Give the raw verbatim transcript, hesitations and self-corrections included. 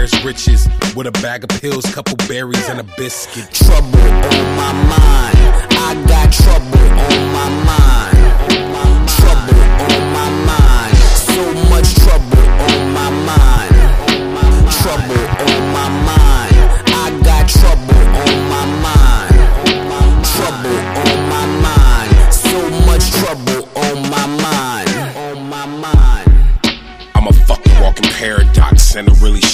Where's riches? With a bag of pills, couple berries, and a biscuit. Trouble on my mind. I got trouble on my mind. Trouble on my mind. So much trouble on my mind. Trouble on my mind. I got trouble on my mind. Trouble on my mind. So much trouble on my mind. On my mind. I'm a fucking walking paradox and a really